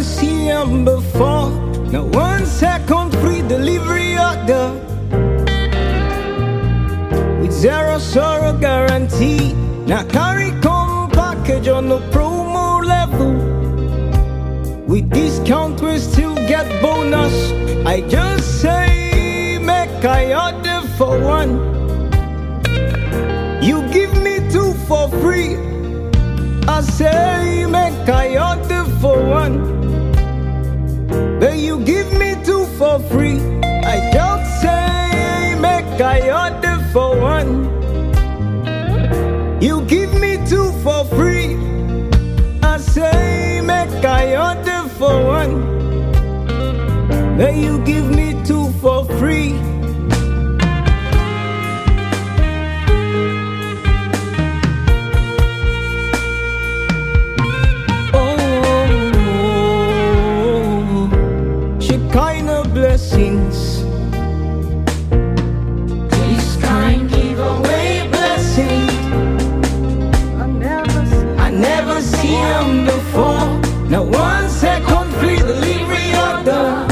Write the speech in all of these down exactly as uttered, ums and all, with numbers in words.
see him before. Now one second free delivery order with zero sorrow guarantee. Now carry come package on the promo level. With discount we still get bonus. I just say make I order for one. You give me two for free. I say make I order for one. But you give me two for free. I just say make I order for one. You give me two for free. I say make I order for one. But you give me two for free. Blessings, these kind give away blessings. I never see, I never see them before. now one second free delivery order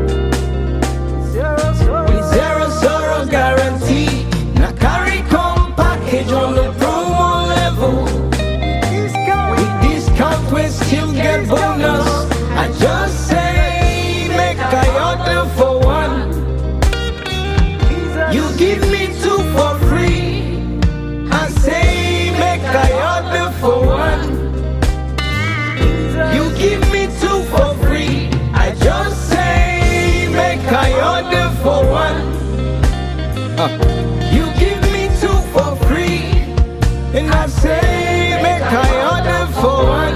zero sorrow, With zero sorrow guarantee. Now carry come package on the promo level. discount. With discount we still get bonus. I just say make I order for one. You give me two for free. I say make I order for one. You give me two for free. I just say make I order for one. Uh, You give me two for free. and I say make I order for one.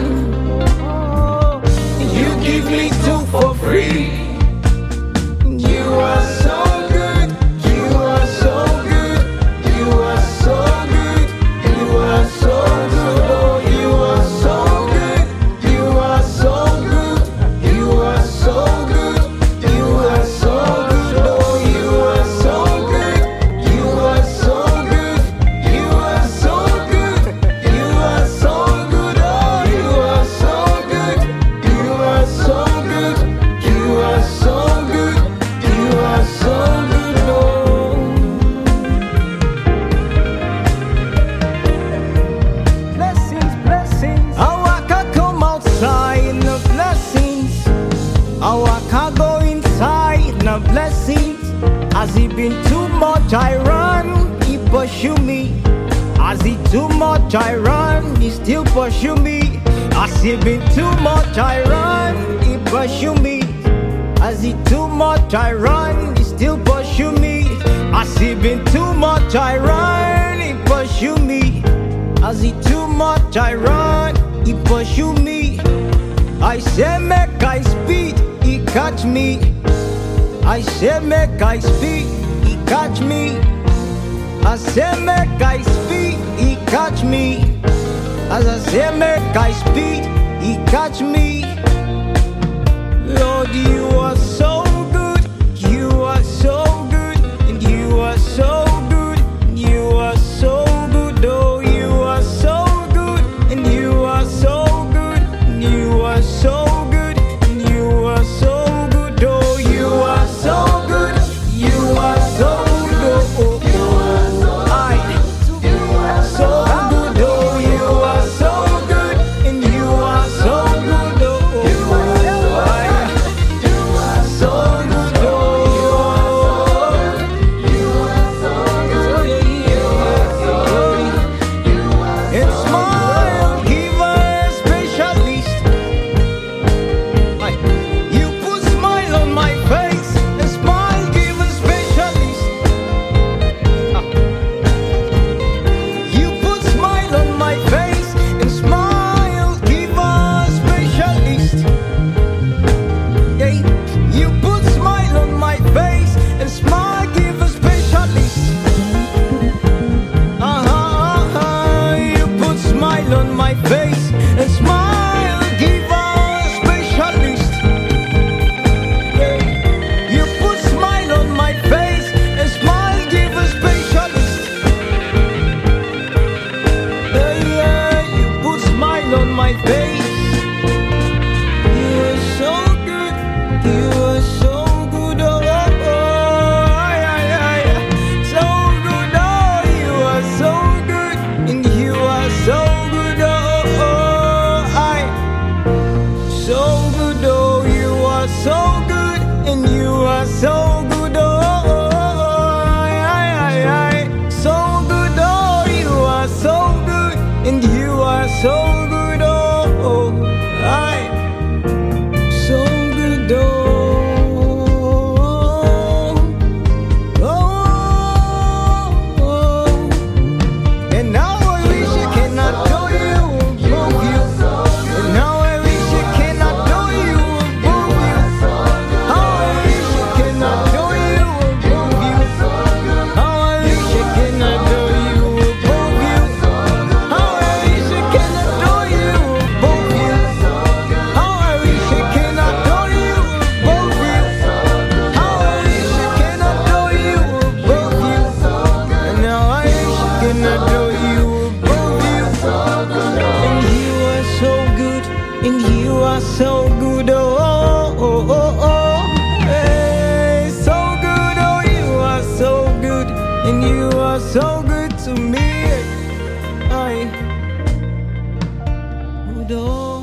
You give me two for free. You are so good, you are so good, you are so good, you are so good, oh you are so good, you are so good, you are so good, you are so good, oh you are so good, you are so good, you are so good, you are so good, oh you are so good, you are so good, you are so good, you are so good, oh. Blessings, blessings. I walk, I come outside in the blessings. I walk, I go inside in the blessings. Has it been too much I run, he pursue me. Has it too much I run, he still pursue me. Has it been too much I run, he pursue me. Has it too much I run, he still pursue me. Has it been too much I run, he pursue me. Has it too much I run, he pursue me. I say make I speed, he catch me. I say make I speed, he catch me. I say make I speed, he catch me. As I say make I speed, he catch me. Lord, you are so good, you are so good, and you are so good, and you are so good, oh you are so good, and you are so good, and you are so good, and you are so good, oh you are so good, you are so good, oh, oh, oh. I, you are so good, oh you are so good, and you are so good, oh, oh, oh. I, so good, oh, you are so good, you are so good, and smile, give a specialist. Aye. You put smile on my face, and smile, give a specialist. Ah. You put smile on my face, and smile, give a specialist. Yeah. You put smile on my face and smile give a specialist. Uh-huh, uh-huh. You put smile on my face and smile give a specialist. Yeah. You put smile on my face and smile give a specialist. Yeah, yeah. You put smile on my face. You're so Udo.